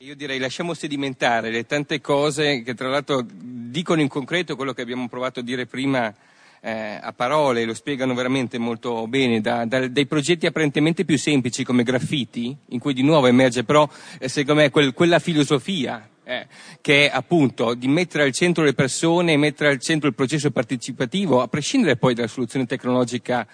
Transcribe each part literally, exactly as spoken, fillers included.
Io direi lasciamo sedimentare le tante cose che tra l'altro dicono in concreto quello che abbiamo provato a dire prima eh, a parole, lo spiegano veramente molto bene, da, da, dai progetti apparentemente più semplici come graffiti, in cui di nuovo emerge però eh, secondo me quel, quella filosofia eh, che è appunto di mettere al centro le persone e mettere al centro il processo partecipativo, a prescindere poi dalla soluzione tecnologica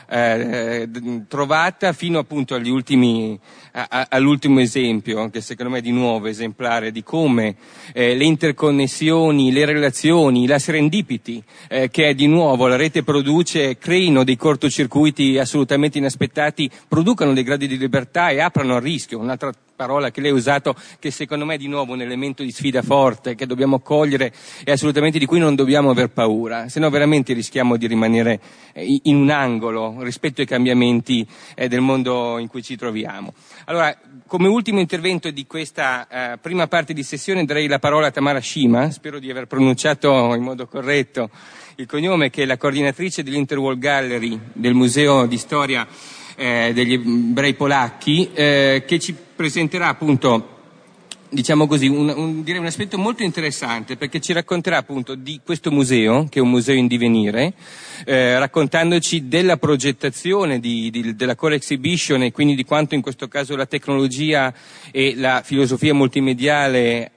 Eh, trovata fino appunto agli ultimi a, a, all'ultimo esempio, che secondo me è di nuovo esemplare di come eh, le interconnessioni, le relazioni, la serendipity eh, che di nuovo la rete produce creino dei cortocircuiti assolutamente inaspettati, producano dei gradi di libertà e aprano al rischio. Un'altra parola che lei ha usato, che secondo me è di nuovo un elemento di sfida forte che dobbiamo cogliere e assolutamente di cui non dobbiamo aver paura, se no veramente rischiamo di rimanere in un angolo rispetto ai cambiamenti eh, del mondo in cui ci troviamo. Allora, come ultimo intervento di questa eh, prima parte di sessione darei la parola a Tamara Shima, spero di aver pronunciato in modo corretto il cognome, che è la coordinatrice dell'Interworld Gallery del Museo di Storia eh, degli Ebrei Polacchi, eh, che ci presenterà appunto, diciamo così, un, un, direi un aspetto molto interessante, perché ci racconterà appunto di questo museo, che è un museo in divenire, eh, raccontandoci della progettazione di, di, della core exhibition e quindi di quanto in questo caso la tecnologia e la filosofia multimediale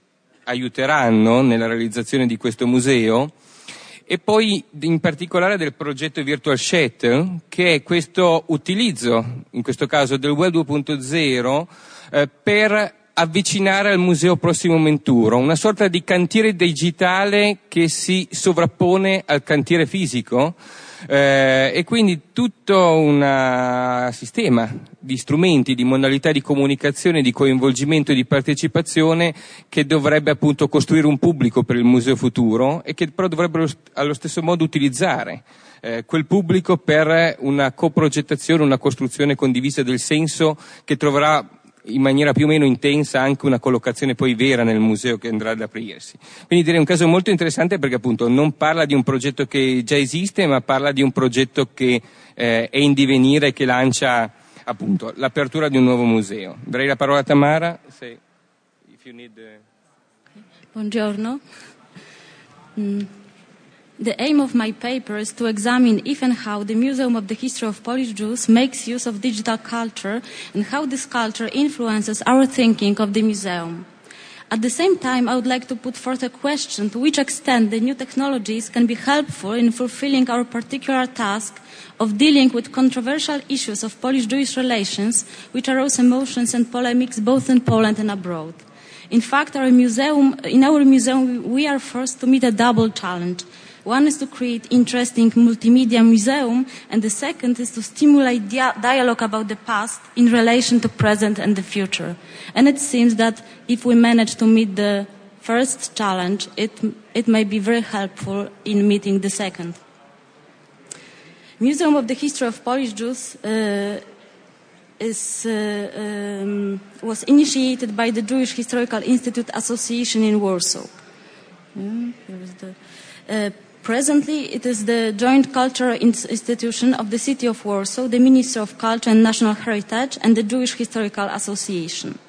aiuteranno nella realizzazione di questo museo. E poi in particolare del progetto Virtual Shuttle, che è questo utilizzo, in questo caso del Web due punto zero, eh, per avvicinare al museo Prossimo Menturo, una sorta di cantiere digitale che si sovrappone al cantiere fisico, eh, e quindi tutto un sistema di strumenti, di modalità di comunicazione, di coinvolgimento e di partecipazione che dovrebbe appunto costruire un pubblico per il museo futuro e che però dovrebbero allo stesso modo utilizzare eh, quel pubblico per una coprogettazione, una costruzione condivisa del senso che troverà in maniera più o meno intensa anche una collocazione poi vera nel museo che andrà ad aprirsi. Quindi direi un caso molto interessante, perché appunto non parla di un progetto che già esiste, ma parla di un progetto che eh, è in divenire e che lancia appunto l'apertura di un nuovo museo. Darei la parola a Tamara. Se, if you need, uh... Buongiorno. Mm. The aim of my paper is to examine if and how the Museum of the History of Polish Jews makes use of digital culture and how this culture influences our thinking of the museum. At the same time, I would like to put forth a question to which extent the new technologies can be helpful in fulfilling our particular task of dealing with controversial issues of Polish-Jewish relations, which arouse emotions and polemics both in Poland and abroad. In fact, our museum, in our museum, we are forced to meet a double challenge. One is to create interesting multimedia museum, and the second is to stimulate dia- dialogue about the past in relation to present and the future. And it seems that if we manage to meet the first challenge, it, it may be very helpful in meeting the second. Museum of the History of Polish Jews uh, is, uh, um, was initiated by the Jewish Historical Institute Association in Warsaw. Mm, here is the, uh, Presently, it is the joint cultural institution of the city of Warsaw, the Ministry of Culture and National Heritage, and the Jewish Historical Association.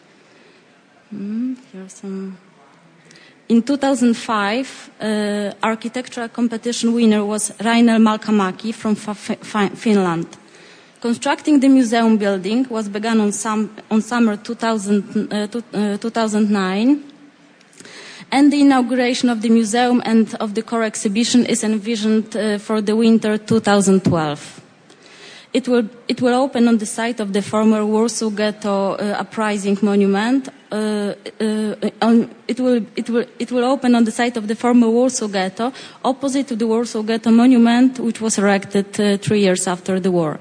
Mm, here are some. In two thousand five, uh, architectural competition winner was Rainer Malkamaki from F- F- Finland. Constructing the museum building was begun on, some, on summer two thousand, uh, two, uh, two thousand nine. And the inauguration of the museum and of the core exhibition is envisioned uh, for the winter two thousand twelve. It will, it will open on the site of the former Warsaw Ghetto uh, Uprising Monument. Uh, uh, on, it, will, it, will, it will open on the site of the former Warsaw Ghetto, opposite to the Warsaw Ghetto Monument, which was erected uh, three years after the war.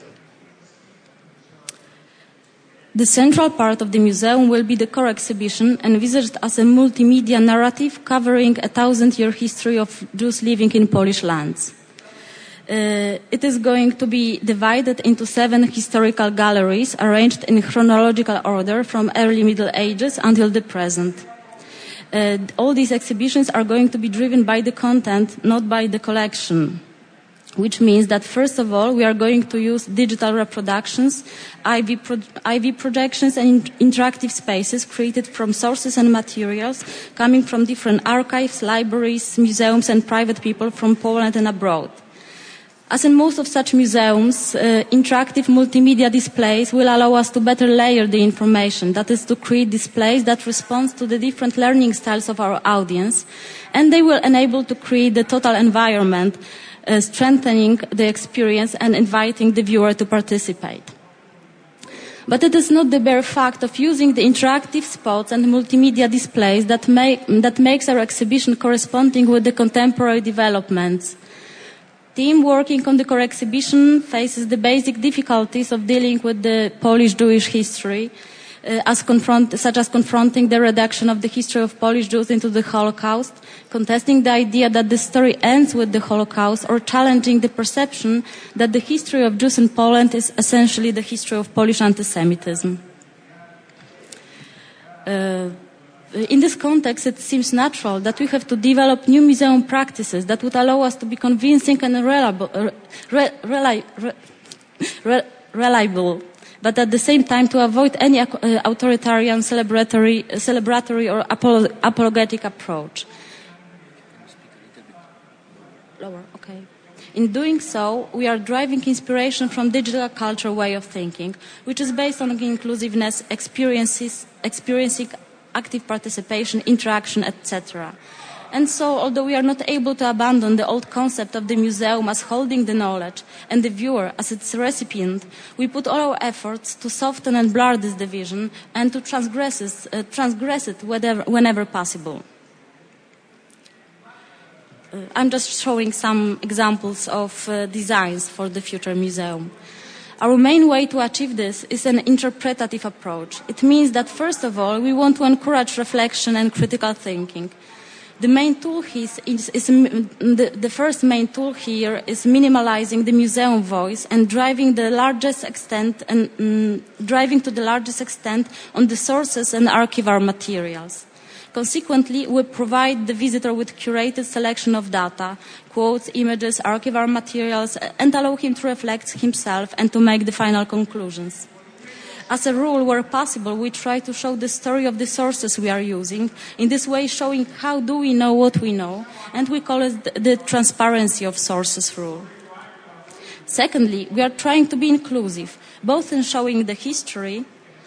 The central part of the museum will be the core exhibition, envisaged as a multimedia narrative covering a thousand-year history of Jews living in Polish lands. Uh, it is going to be divided into seven historical galleries arranged in chronological order from early Middle Ages until the present. Uh, all these exhibitions are going to be driven by the content, not by the collection. which means that first of all we are going to use digital reproductions, I V, pro I V projections and interactive spaces created from sources and materials coming from different archives, libraries, museums and private people from Poland and abroad. As in most of such museums, uh, interactive multimedia displays will allow us to better layer the information, that is to create displays that respond to the different learning styles of our audience, and they will enable to create the total environment, uh, strengthening the experience and inviting the viewer to participate. But it is not the bare fact of using the interactive spots and multimedia displays that, make, that makes our exhibition corresponding with the contemporary developments. Team working on the core exhibition faces the basic difficulties of dealing with the Polish Jewish history, uh, as confront, such as confronting the reduction of the history of Polish Jews into the Holocaust, contesting the idea that the story ends with the Holocaust, or challenging the perception that the history of Jews in Poland is essentially the history of Polish anti-Semitism. Uh, In this context, it seems natural that we have to develop new museum practices that would allow us to be convincing and reliable, re, reli, re, re, reliable, but at the same time to avoid any uh, authoritarian, celebratory, celebratory or apolo, apologetic approach. Lower, okay. In doing so, we are driving inspiration from digital culture way of thinking, which is based on inclusiveness, experiences, experiencing active participation, interaction, et cetera. And so, although we are not able to abandon the old concept of the museum as holding the knowledge and the viewer as its recipient, we put all our efforts to soften and blur this division and to transgress it, uh, transgress it whenever, whenever possible. Uh, I'm just showing some examples of uh, designs for the future museum. Our main way to achieve this is an interpretative approach. It means that, first of all, we want to encourage reflection and critical thinking. The main tool is, is, is the, the first main tool here is minimalizing the museum voice and driving the largest extent and um, driving to the largest extent on the sources and archival materials. Consequently, we provide the visitor with curated selection of data, quotes, images, archival materials, and allow him to reflect himself and to make the final conclusions. As a rule, where possible, we try to show the story of the sources we are using, in this way showing how do we know what we know, and we call it the transparency of sources rule. Secondly, we are trying to be inclusive, both in showing the history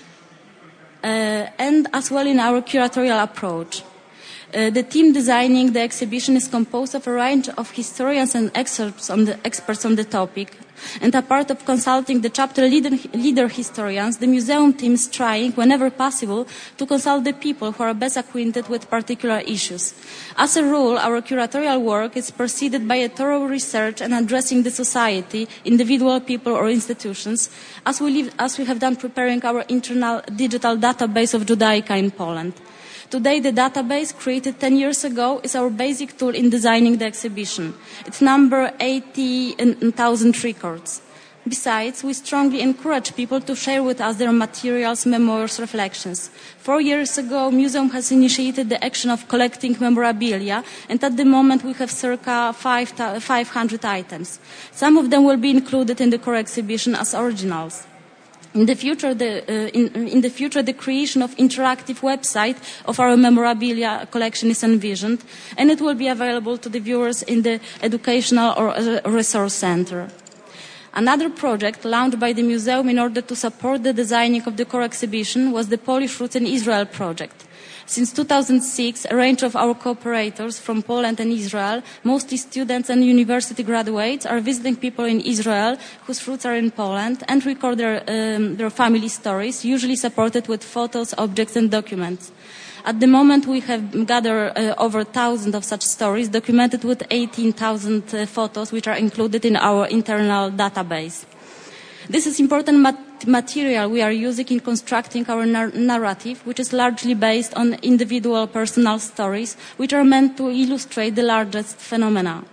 Uh, and as well in our curatorial approach. Uh, the team designing the exhibition is composed of a range of historians and experts on the, experts on the topic. And apart of consulting the chapter leader, leader historians, the museum team is trying, whenever possible, to consult the people who are best acquainted with particular issues. As a rule, our curatorial work is preceded by a thorough research and addressing the society, individual people or institutions, as we, live, as we have done preparing our internal digital database of Judaica in Poland. Today, the database, created ten years ago, is our basic tool in designing the exhibition. It's number eighty thousand records. Besides, we strongly encourage people to share with us their materials, memoirs, reflections. Four years ago, Museum has initiated the action of collecting memorabilia, and at the moment we have circa five hundred items. Some of them will be included in the core exhibition as originals. In the future, the, uh, in, in the future, the creation of interactive website of our memorabilia collection is envisioned, and it will be available to the viewers in the educational or uh, resource center. Another project launched by the museum in order to support the designing of the core exhibition was the Polish Roots in Israel project. Since two thousand six, a range of our cooperators from Poland and Israel, mostly students and university graduates, are visiting people in Israel whose roots are in Poland and record their, um, their family stories, usually supported with photos, objects and documents. At the moment, we have gathered uh, over a thousand of such stories, documented with eighteen thousand uh, photos, which are included in our internal database. This is important mat material we are using in constructing our nar narrative, which is largely based on individual personal stories, which are meant to illustrate the largest phenomena.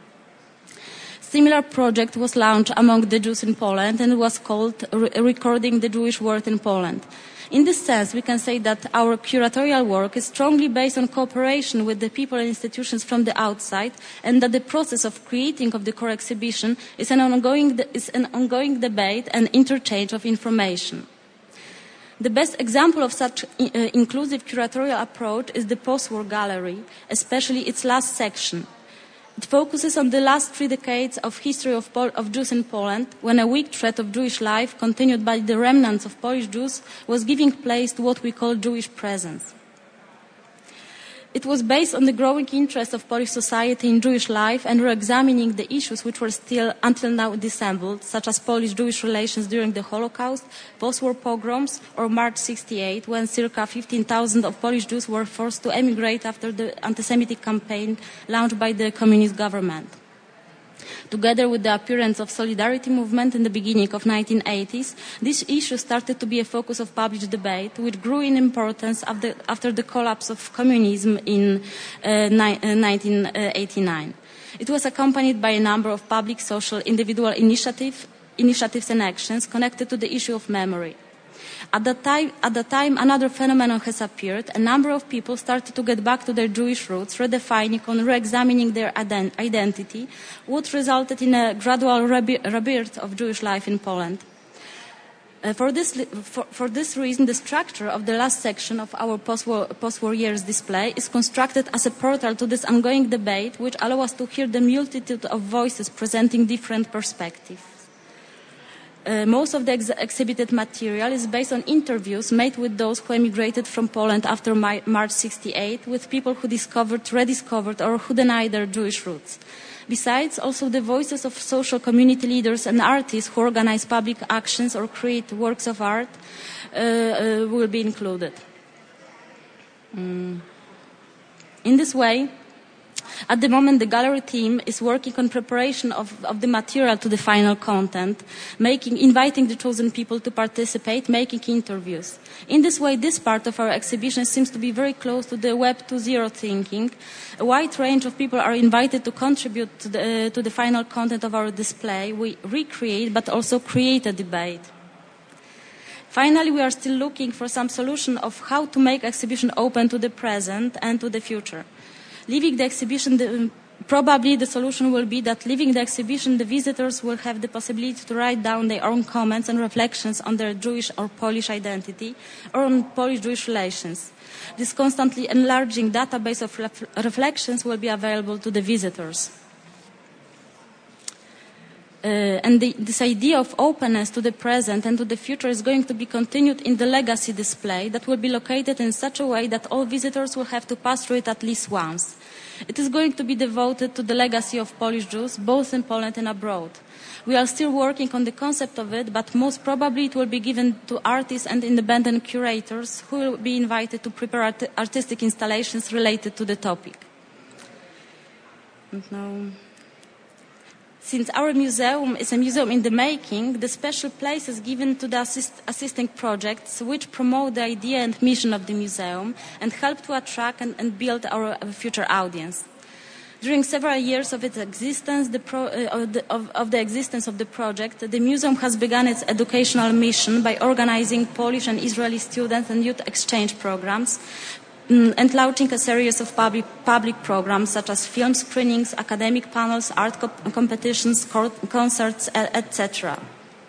Similar project was launched among the Jews in Poland and was called Re Recording the Jewish World in Poland. In this sense, we can say that our curatorial work is strongly based on cooperation with the people and institutions from the outside, and that the process of creating of the core exhibition is an ongoing, is an ongoing debate and interchange of information. The best example of such uh, inclusive curatorial approach is the post-war gallery, especially its last section. It focuses on the last three decades of history of, Pol- of Jews in Poland, when a weak thread of Jewish life, continued by the remnants of Polish Jews, was giving place to what we call Jewish presence. It was based on the growing interest of Polish society in Jewish life and re-examining the issues which were still until now dissembled, such as Polish-Jewish relations during the Holocaust, post-war pogroms, or March sixty-eight, when circa fifteen thousand of Polish Jews were forced to emigrate after the anti-Semitic campaign launched by the communist government. Together with the appearance of Solidarity movement in the beginning of nineteen eighties, this issue started to be a focus of public debate, which grew in importance after, after the collapse of communism in uh, ni- uh, nineteen eighty-nine. It was accompanied by a number of public, social, individual initiative, initiatives and actions connected to the issue of memory. At that time, at that time, another phenomenon has appeared. A number of people started to get back to their Jewish roots, redefining and re-examining their ident- identity, what resulted in a gradual rebi- rebirth of Jewish life in Poland. Uh, for, this, for, for this reason, the structure of the last section of our post-war, post-war years display is constructed as a portal to this ongoing debate, which allows us to hear the multitude of voices presenting different perspectives. Uh, most of the ex- exhibited material is based on interviews made with those who emigrated from Poland after my- March sixty-eight, with people who discovered, rediscovered, or who denied their Jewish roots. Besides, also the voices of social community leaders and artists who organize public actions or create works of art uh, uh, will be included. Mm. In this way, at the moment, the gallery team is working on preparation of, of the material to the final content, making, inviting the chosen people to participate, making interviews. In this way, this part of our exhibition seems to be very close to the Web two point oh thinking. A wide range of people are invited to contribute to the, uh, to the final content of our display. We recreate, but also create a debate. Finally, we are still looking for some solution of how to make exhibition open to the present and to the future. Leaving the exhibition, the, probably the solution will be that leaving the exhibition, the visitors will have the possibility to write down their own comments and reflections on their Jewish or Polish identity or on Polish-Jewish relations. This constantly enlarging database of ref- reflections will be available to the visitors. Uh, and the, this idea of openness to the present and to the future is going to be continued in the legacy display that will be located in such a way that all visitors will have to pass through it at least once. It is going to be devoted to the legacy of Polish Jews, both in Poland and abroad. We are still working on the concept of it, but most probably it will be given to artists and independent curators who will be invited to prepare art- artistic installations related to the topic. And now, since our museum is a museum in the making, the special place is given to the assist, assisting projects which promote the idea and mission of the museum and help to attract and, and build our future audience. During several years of its existence, the pro, uh, of, the, of, of the existence of the project, the museum has begun its educational mission by organizing Polish and Israeli students and youth exchange programs, and launching a series of public, public programs such as film screenings, academic panels, art co- competitions, co- concerts, et cetera.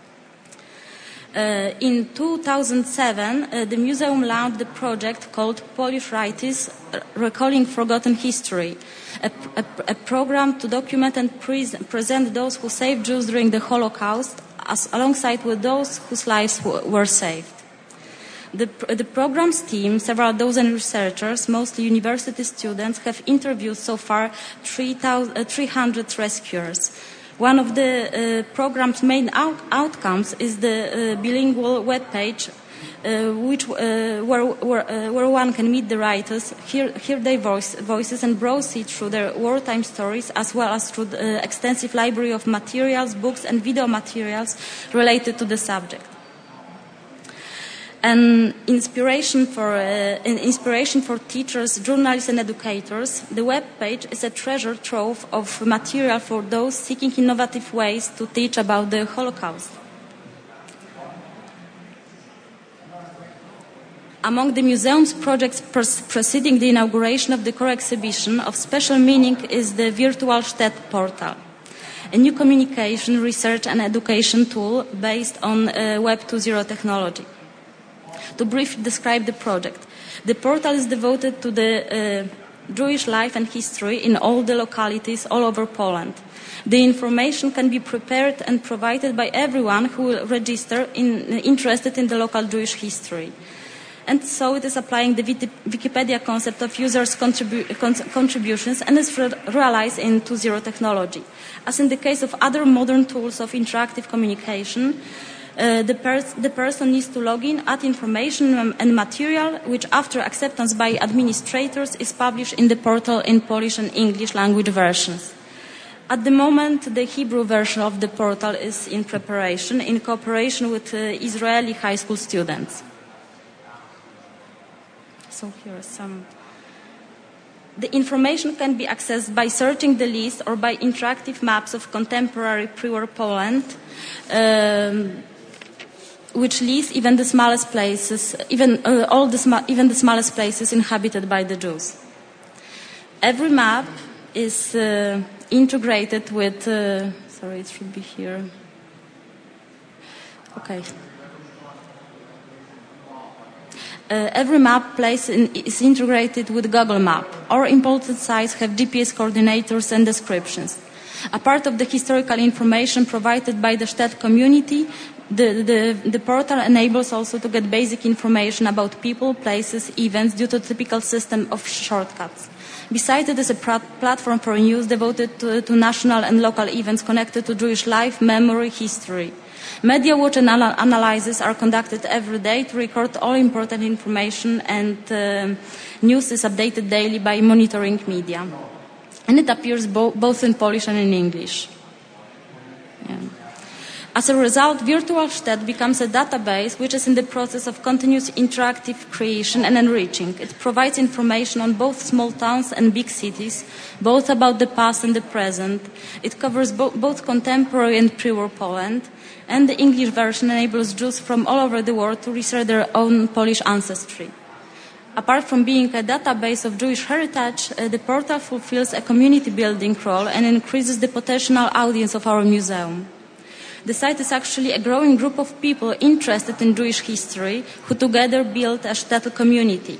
Uh, in two thousand seven, uh, the museum launched a project called Polish Writers, Recalling Forgotten History, a, a, a program to document and pre- present those who saved Jews during the Holocaust, as alongside with those whose lives w- were saved. The, the program's team, several dozen researchers, mostly university students, have interviewed so far three hundred rescuers. One of the uh, program's main out- outcomes is the uh, bilingual webpage, uh, which, uh, where, where, uh, where one can meet the writers, hear, hear their voice, voices, and browse through their wartime stories, as well as through the uh, extensive library of materials, books, and video materials related to the subject. An inspiration for uh, an inspiration for teachers, journalists, and educators, the web page is a treasure trove of material for those seeking innovative ways to teach about the Holocaust. Among the museum's projects preceding the inauguration of the core exhibition, of special meaning is the Virtualstädt portal, a new communication, research and education tool based on uh, Web two point oh technology. To briefly describe the project, the portal is devoted to the uh, Jewish life and history in all the localities all over Poland. The information can be prepared and provided by everyone who will register in, interested in the local Jewish history. And so it is applying the Wikipedia concept of users' contribu- contributions and is re- realized in two point oh technology. As in the case of other modern tools of interactive communication, uh, the, pers- the person needs to log in, add information and material, which after acceptance by administrators is published in the portal in Polish and English language versions. At the moment, the Hebrew version of the portal is in preparation in cooperation with uh, Israeli high school students. So here are some. The information can be accessed by searching the list or by interactive maps of contemporary pre-war Poland, um, which list even the smallest places, even uh, all the sma- even the smallest places inhabited by the Jews. Every map is uh, integrated with. Uh, sorry, it should be here. Okay. Uh, every map place in, is integrated with Google Map. All important sites have G P S coordinators and descriptions. A part of the historical information provided by the Städt community, the, the, the portal enables also to get basic information about people, places, events due to the typical system of shortcuts. Besides, it is a pr- platform for news devoted to, to national and local events connected to Jewish life, memory, history. Media watch and anal- analyses are conducted every day to record all important information, and uh, news is updated daily by monitoring media. And it appears bo- both in Polish and in English. Yeah. As a result, Virtualstädt becomes a database which is in the process of continuous interactive creation and enriching. It provides information on both small towns and big cities, both about the past and the present. It covers bo- both contemporary and pre-war Poland. And the English version enables Jews from all over the world to research their own Polish ancestry. Apart from being a database of Jewish heritage, uh, the portal fulfills a community building role and increases the potential audience of our museum. The site is actually a growing group of people interested in Jewish history who together build a Städte community.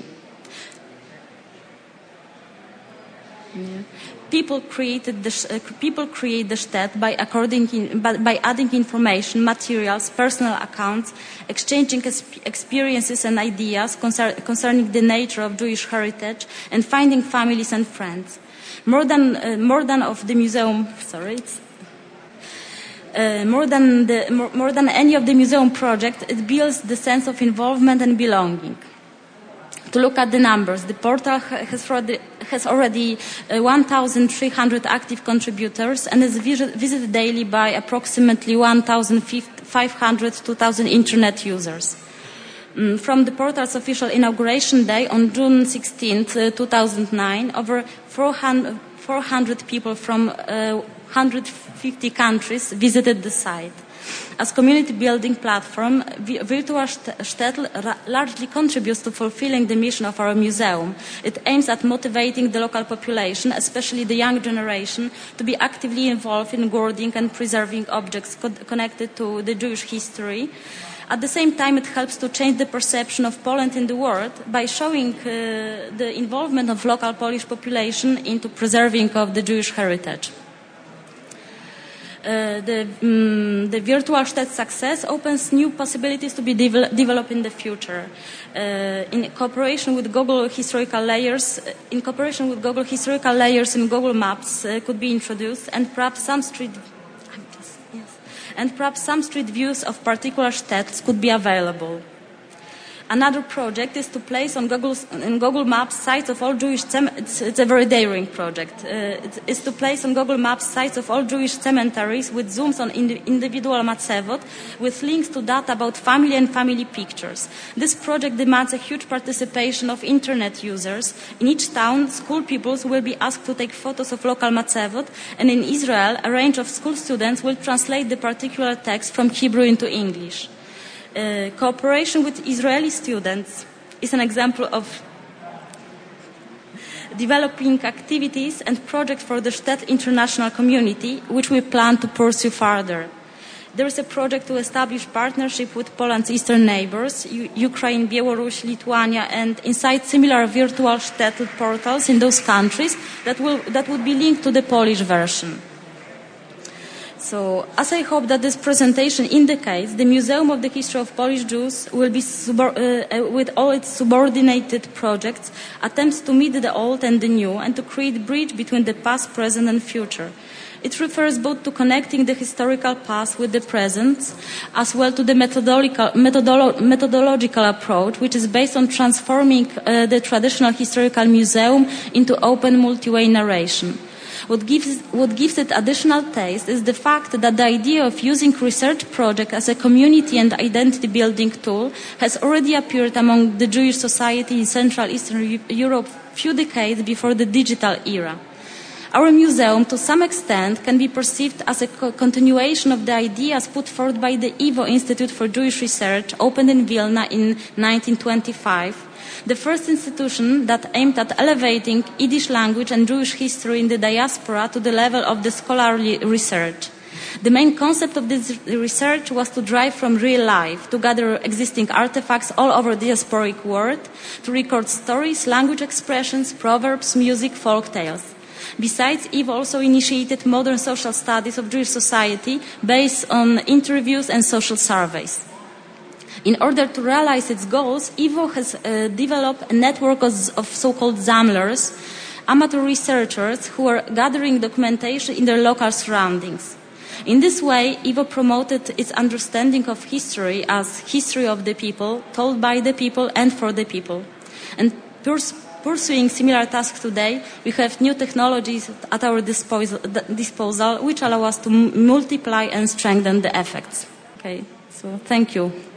Yeah. People created the uh, people create the Städt by, according in, by, by adding information, materials, personal accounts, exchanging experiences and ideas concer- concerning the nature of Jewish heritage, and finding families and friends. More than uh, more than of the museum. Sorry. It's, Uh, more than the more, more than any of the museum projects, it builds the sense of involvement and belonging. To look at the numbers, the portal has already, has already uh, one thousand three hundred active contributors and is visit, visited daily by approximately one thousand five hundred to two thousand internet users. Um, from the portal's official inauguration day on June sixteenth, uh, two thousand nine, over four hundred, four hundred people from uh, one hundred fifty countries visited the site. As community building platform, Virtualstädt largely contributes to fulfilling the mission of our museum. It aims at motivating the local population, especially the young generation, to be actively involved in guarding and preserving objects co- connected to the Jewish history. At the same time, it helps to change the perception of Poland in the world by showing uh, the involvement of local Polish population into preserving of the Jewish heritage. Uh, the, um, the Virtualstädt success opens new possibilities to be de- developed in the future. Uh, in cooperation with Google historical layers, in cooperation with Google historical layers in Google Maps uh, could be introduced, and perhaps some street, yes, and perhaps some street views of particular städts could be available. Another project is to place on Google, in Google Maps sites of all Jewish cemeteries. It's, it's a very daring project. Uh, it is to place on Google Maps sites of all Jewish cemeteries with zooms on indi- individual matzevot with links to data about family and family pictures. This project demands a huge participation of internet users. In each town, school pupils will be asked to take photos of local matzevot, and in Israel, a range of school students will translate the particular text from Hebrew into English. Uh, cooperation with Israeli students is an example of developing activities and projects for the Sztet international community, which we plan to pursue further. There is a project to establish partnership with Poland's eastern neighbors, U- Ukraine, Belarus, Lithuania, and inside similar virtual Sztet portals in those countries that will that would be linked to the Polish version. So, as I hope that this presentation indicates, the Museum of the History of Polish Jews will be, subor- uh, with all its subordinated projects, attempts to meet the old and the new and to create a bridge between the past, present and future. It refers both to connecting the historical past with the present, as well to the methodological, methodolo- methodological approach, which is based on transforming uh, the traditional historical museum into open multi-way narration. What gives, what gives it additional taste is the fact that the idea of using research project as a community and identity building tool has already appeared among the Jewish society in Central Eastern Europe a few decades before the digital era. Our museum, to some extent, can be perceived as a co- continuation of the ideas put forth by the I V O Institute for Jewish Research, opened in Vilna in nineteen twenty-five, the first institution that aimed at elevating Yiddish language and Jewish history in the diaspora to the level of the scholarly research. The main concept of this research was to drive from real life, to gather existing artifacts all over the diasporic world, to record stories, language expressions, proverbs, music, folk tales. Besides, I V O also initiated modern social studies of Jewish society based on interviews and social surveys. In order to realize its goals, I V O has uh, developed a network of, of so-called Sammlers, amateur researchers who are gathering documentation in their local surroundings. In this way, I V O promoted its understanding of history as history of the people, told by the people and for the people. And purs- pursuing similar tasks today, we have new technologies at our disposal, disposal which allow us to m- multiply and strengthen the effects. Okay, so thank you.